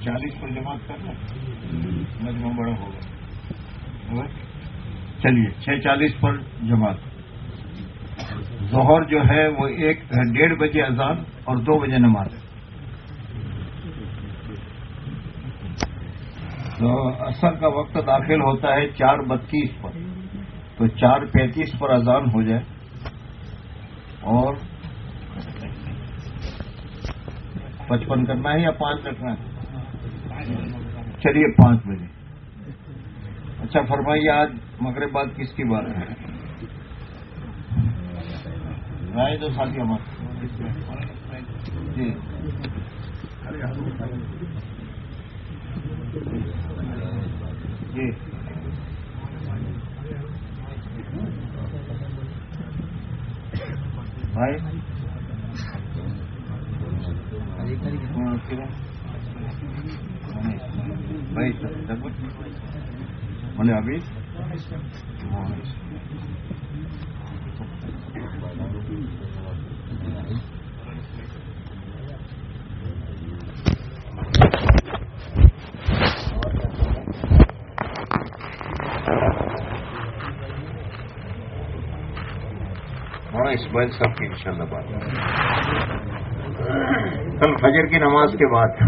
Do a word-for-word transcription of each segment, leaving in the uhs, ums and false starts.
چالیس پر جماعت کرنا مجمع بڑا ہوگا. چلیے چھ چالیس پر جماعت. ظہر جو ہے وہ ایک ڈیڑھ بجے اذان اور دو بجے نماز ہے. تو عصر کا وقت داخل ہوتا ہے چار بتیس پر، تو چار پینتیس پر اذان ہو جائے اور پچپن کرنا ہے یا پانچ رکھنا ہے؟ چلیے پانچ بجے. اچھا فرمائیے آج مغرب بعد کس کی بات ہے؟ رائے دو ساتھی ہمارے. جی جی بھائی بھائی بولے ابھی اسماعیل صاحب کی انشاءاللہ بات. کل فجر کی نماز کے بعد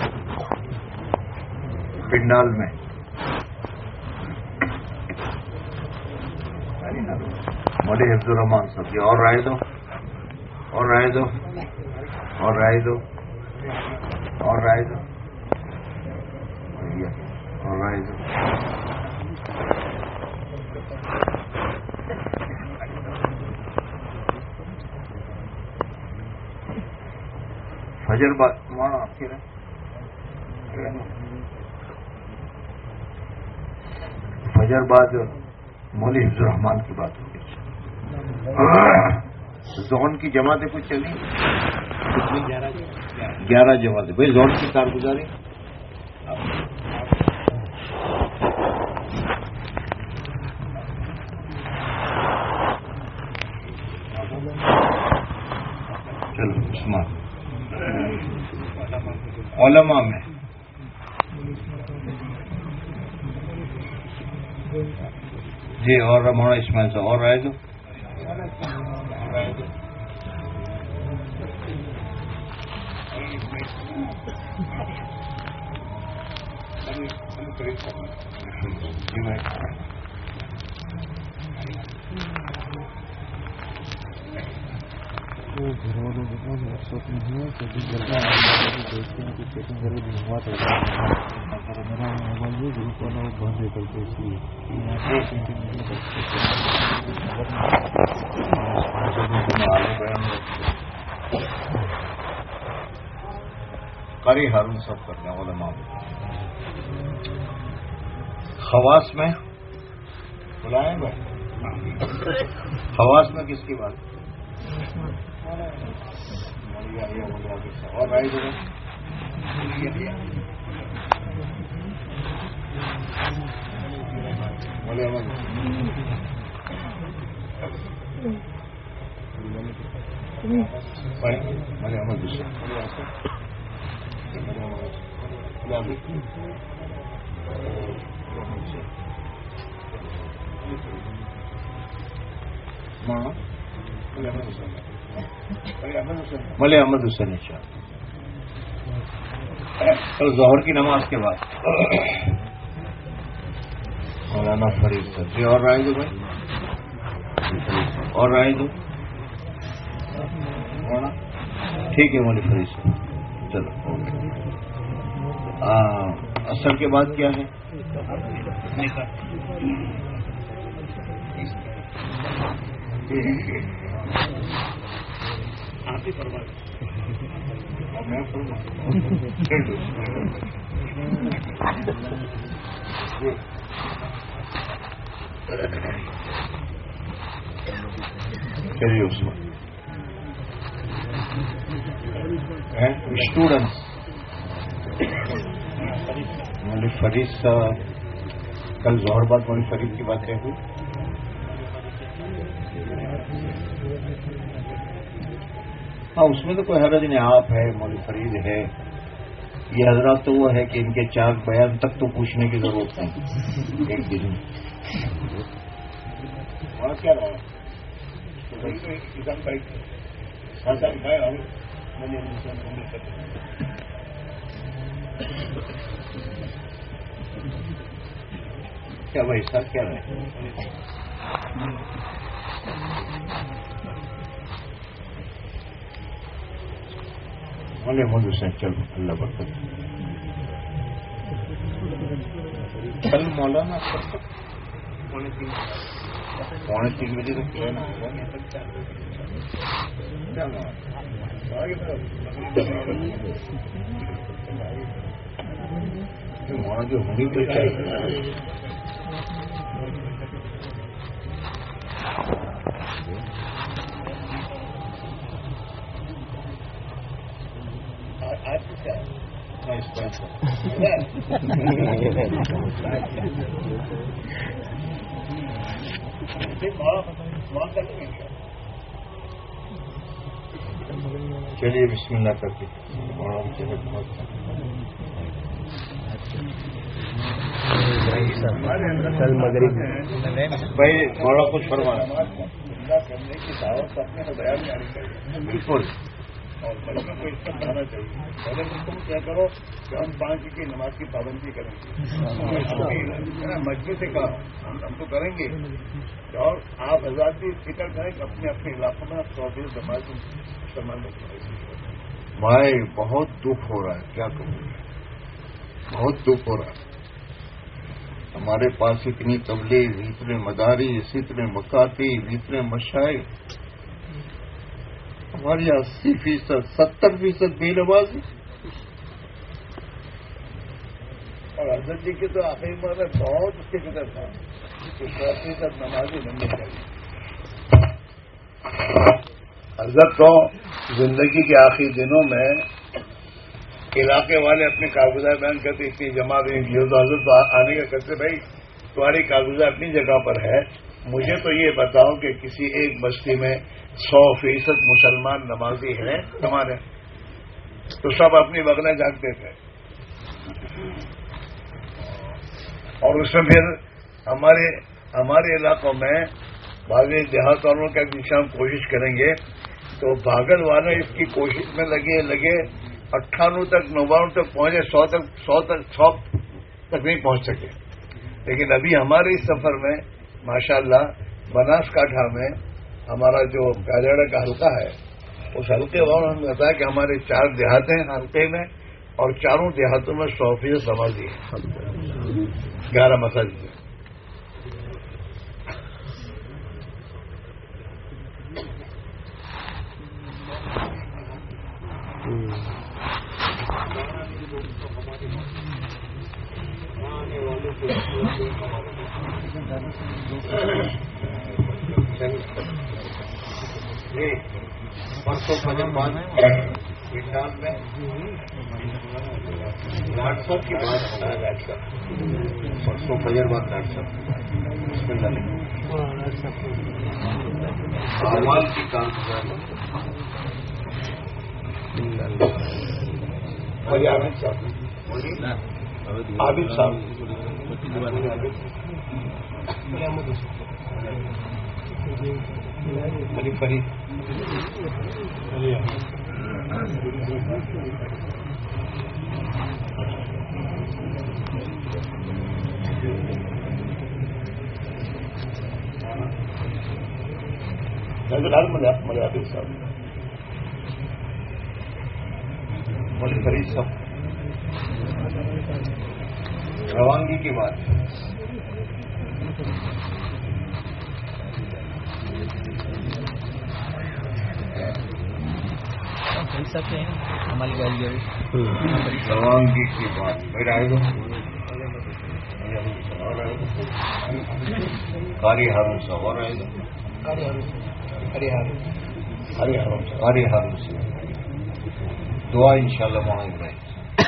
پنڈال میں مولوی حفظ الرحمان صاحب کی اور رائے دو اور رائے دو اور رائے دو اور رائے دو اور رائے دو. فجر بعد فجر بعد مولوی حفظ الرحمان کی بات ہوگی. زون کی جماعتیں کچھ چلی گیارہ جماعتیں. بھائی زون کی کارگزاری چلو عثمان علماء میں جی اور مولانا اسماعیل صاحب اور رائے دو. قاری ہارون سب کرتے ہیں علماء میں. خواص میں بلائیں بھائی خواص میں کس کی بات اور رائے دو بولے احمد بولے احمد مولے احمد حسین شاہ. کل ظہر کی نماز کے بعد مولانا فرید صاحب جی اور رائے دو بھائی اور رائے دو. ٹھیک ہے مولوی فرید صاحب چلو. عصر کے بعد کیا ہے؟ آپ ہی فرمائیں. چلیے اس میں اسٹوڈنٹس مولوی فرید صاحب کل ظہر بعد مولوی فرید کی باتیں ہوئی. ہاں اس میں تو کوئی حرج نہیں. آپ ہے مولوی فرید ہے یہ حضرات تو وہ ہے کہ ان کے چار بیان تک تو پوچھنے کی ضرورت نہیں ایک دن میں. وہاں کیا رہا کسان بھائی ساتھ ساتھ کھائے آؤ کیا بھائی ساتھ کیا رہے بولے مجھے سے چل اللہ برکت. کل مولانا پونے تین پونے تین بجے تک کہنا ہوگا نہیں سکتا وہاں جو ہونی تو چاہیے. آج کیا چلیے بسم اللہ کر کے بھائی تھوڑا کچھ فرمانا کرنے کی دعوت اپنے بیان میں آنی چاہیے. بالکل. اور بچوں کو اس کا بنانا چاہیے. پہلے بچوں کو کیا کرو کہ ہم پانچ کی نماز کی پابندی کریں گے. مسجد سے کہا ہم تو کریں گے اور آپ آزاد بھی فکر کریں کہ اپنے اپنے علاقوں میں چوبیس جماعت مسلمان بھائی بہت دکھ ہو رہا ہے. کیا کروں بہت دکھ ہو رہا ہے. ہمارے پاس اتنی تبلیغ اتنے مدارس اتنے مکاتب اتنے مشائخ ہماری اسی فیصد ستر فیصد بے نمازی. اور حضرت جی کے تو آخری بار بہت اس کے فکر تھا کہ سو فیصد نمازی بننی چاہیے. حضرت تو زندگی کے آخری دنوں میں علاقے والے اپنے کاغذات بیان کرتے اتنی جمع بھی تو حضرت آنے کا کرتے بھائی تمہاری کاغذات اپنی جگہ پر ہے مجھے تو یہ بتاؤ کہ کسی ایک بستی میں سو فیصد مسلمان نمازی ہیں تمہارے تو سب اپنی وغیرہ جانتے تھے. اور اس میں پھر ہمارے ہمارے علاقوں میں باغی دیہات والوں کا بھی ہم کوشش کریں گے تو بھاگل والے اس کی کوشش میں لگے لگے اٹھانوے تک نوانوے تک پہنچے سو تک سو تک سو تک نہیں پہنچ سکے. لیکن ابھی ہمارے اس سفر میں ماشاءاللہ بناس کاٹھا میں ہمارا جو کاجاڑا کا حلقہ ہے اس حلقے والوں نے بتایا کہ ہمارے چار دیہات ہیں حلقے میں اور چاروں دیہاتوں میں سو فیصد نمازی ہیں گیارہ مساجد ہیں. پرسوں فجر بعد واٹس ایپ کی بات پرسوں فجر بعد واٹس ایپ کی کام عابد صاحب عابد صاحب علی فرید ملیاتی صاحب علی فرید صاحب روانگی کی بات روانگی کی بات پھر آئے گا قاری ہارون صاحب اور آئے گا قاری ہارون صاحب دعا انشاءاللہ وہاں رہے.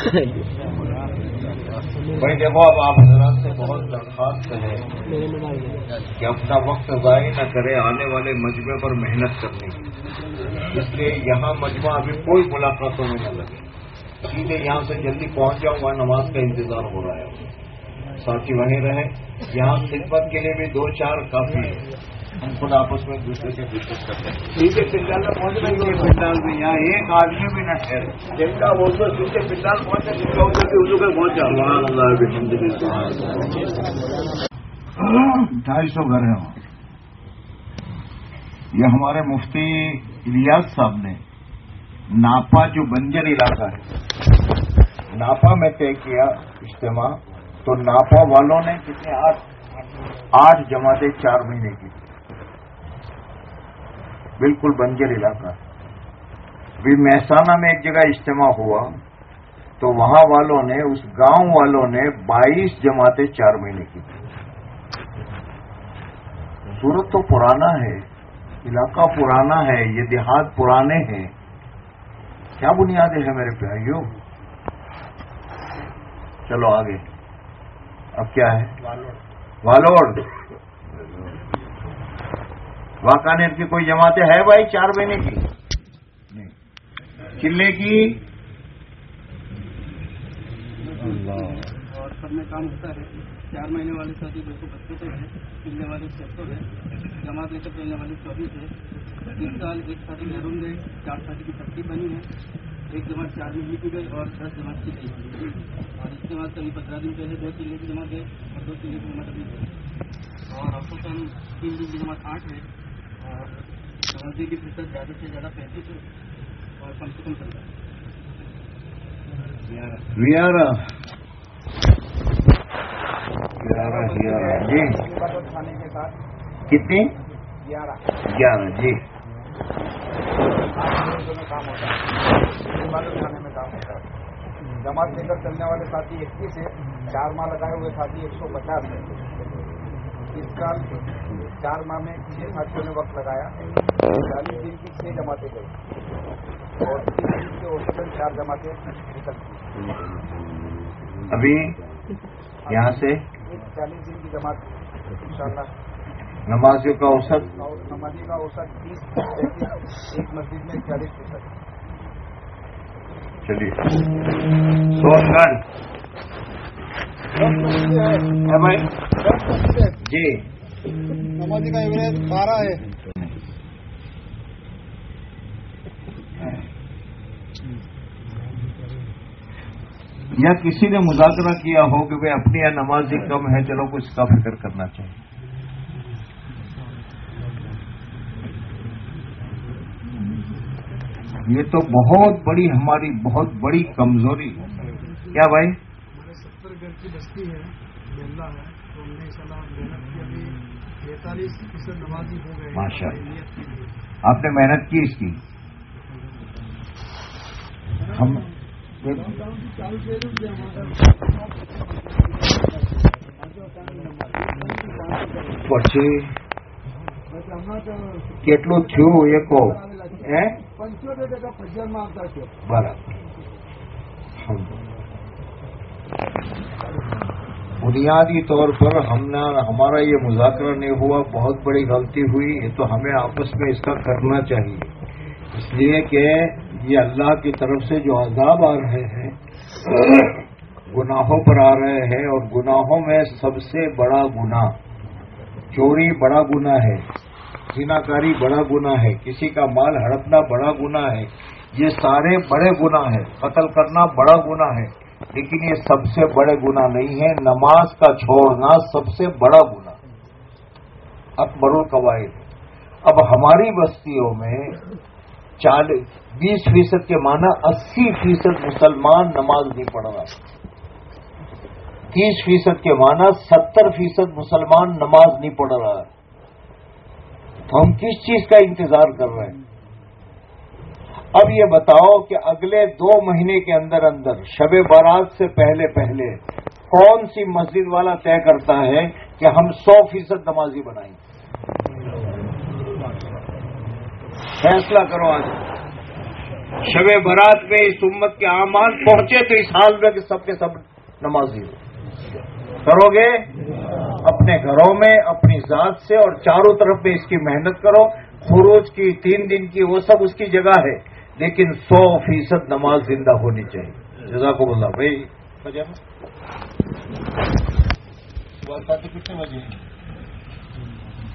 بھائی دیکھو اب آپ حضرات سے بہت درخواست ہے کہ اپنا وقت ضائع نہ کرے آنے والے مجمع پر محنت کرنے کی. اس لیے یہاں مجمع ابھی کوئی ملاقاتوں میں نہ لگے. سیدھے یہاں سے جلدی پہنچ جاؤں، وہاں نماز کا انتظار ہو رہا ہے، ساتھی وہیں رہے. یہاں خدمت کے لیے بھی دو چار کافی ہے، ہم خود آپس میں دوسرے سے ڈسکس کرتے ہیں. سیدھے پنڈال میں پہنچ رہے ہیں، پنڈال میں یہاں ایک آدمی بھی نہ ٹھہرے، جن کا وہ تو سیدھے پنڈال پہنچے، جن کا ادھر اردو کے پہنچ جاؤ. ڈھائی سو گھر ہیں وہاں. یہ ہمارے مفتی الیاس صاحب نے ناپا جو بنجر علاقہ ہے، ناپا میں طے کیا اجتماع، تو ناپا والوں نے کتنے آٹھ آٹھ جماعتیں چار مہینے کی، بالکل بنجر علاقہ. بھی محسانہ میں ایک جگہ اجتماع ہوا تو وہاں والوں نے، اس گاؤں والوں نے بائیس جماعتیں چار مہینے کی. صورت تو پرانا ہے، علاقہ پرانا ہے، یہ دیہات پرانے ہیں، کیا بنیادیں ہیں میرے پیاروں. چلو آگے، اب کیا ہے؟ والوڑ واقعات کی کوئی جماعتیں ہے بھائی چار مہینے کی؟ نہیں. چلے کی اور سب میں کام ہوتا ہے. چار مہینے والے ساتھی دو سو پچیس ہے، چلنے والے چھ سو ہے، جماعت لے کر چلنے والے چوبیس ہے. تین سال ایک ساتھی محروم گئے، چار ساتھی کی ترتیب بنی ہے. ایک جماعت چار مہینے کی گئی اور دس جماعت کی گئی. اور اس کے بعد کبھی پندرہ دن پہلے دو چلے کی جماعت ہے اور دو چلے کی جماعت ابھی ہے. اور اب تو کم تین دن کی جماعت آٹھ ہے اور سمجھنے کی فیصد زیادہ سے زیادہ پینتیس ہے اور کم سے کم چلتا ہے ویارہ جی. کتنی؟ گیارہ گیارہ جی. کام ہوتا ہے، کھانے میں کام ہوتا ہے. جماعت لے کر چلنے والے ساتھی اکیس ہے، چار ماہ لگائے ہوئے ساتھی ایک سو پچاس ہے. اس سال چار ماہ میں چھ ساتھیوں نے وقت لگایا، چالیس دن کی چھ جماعتیں گئی اور تین دن کے اوسطاً چار جماعتیں نکلتی. ابھی یہاں سے چالیس دن کی جماعت انشاءاللہ. نمازیوں کا اوسط نمازی کا اوسط تیس، ایک مسجد میں چالیس فیصد. چلیے سو گن بھائی جی. نمازی کا ایوریج بارہ ہے. یا کسی نے مذاکرہ کیا ہو کہ بھائی اپنی یا نمازی کم ہے، چلو کچھ کا فکر کرنا چاہیے. یہ تو بہت بڑی ہماری بہت بڑی کمزوری ہے. کیا بھائی؟ ہمارے ستر گھر کی بستی ہے، محلہ ہے، تو ہم نے ان شاء اللہ محنت کی. ابھی تینتالیس فیصد نمازی ہو گئے. ماشاء اللہ آپ نے محنت کی اس کی. ہم પછી કેટલું થયું એ કહો. પંચોતેર ટકા ફજરમાં આવતા છે. બરાબર. بنیادی طور پر ہم نے ہمارا یہ مذاکرہ نہیں ہوا، بہت بڑی غلطی ہوئی. یہ تو ہمیں آپس میں اس کا کرنا چاہیے، اس لیے کہ یہ اللہ کی طرف سے جو عذاب آ رہے ہیں گناہوں پر آ رہے ہیں، اور گناہوں میں سب سے بڑا گناہ چوری بڑا گناہ ہے، زناکاری بڑا گناہ ہے، کسی کا مال ہڑپنا بڑا گناہ ہے. یہ سارے بڑے گناہ ہیں. قتل کرنا بڑا گناہ ہے، لیکن یہ سب سے بڑے گناہ نہیں ہے. نماز کا چھوڑنا سب سے بڑا گناہ، اکبر القبائر. اب ہماری بستیوں میں چالیس بیس فیصد کے معنی اسی فیصد مسلمان نماز نہیں پڑھ رہا، تیس فیصد کے معنی ستر فیصد مسلمان نماز نہیں پڑھ رہا ہے. تو ہم کس چیز کا انتظار کر رہے ہیں؟ اب یہ بتاؤ کہ اگلے دو مہینے کے اندر اندر شب بارات سے پہلے پہلے کون سی مسجد والا طے کرتا ہے کہ ہم سو فیصد نمازی بنائیں؟ فیصلہ کرو آج. شب برات میں اس امت کے اعمال پہنچے تو اس حال میں کہ سب کے سب نمازی ہو. کرو گے اپنے گھروں میں اپنی ذات سے، اور چاروں طرف میں اس کی محنت کرو. خروج کی تین دن کی وہ سب اس کی جگہ ہے، لیکن سو فیصد نماز زندہ ہونی چاہیے. جزاکم اللہ بھائی. صبح ساڑھے کتنے بجے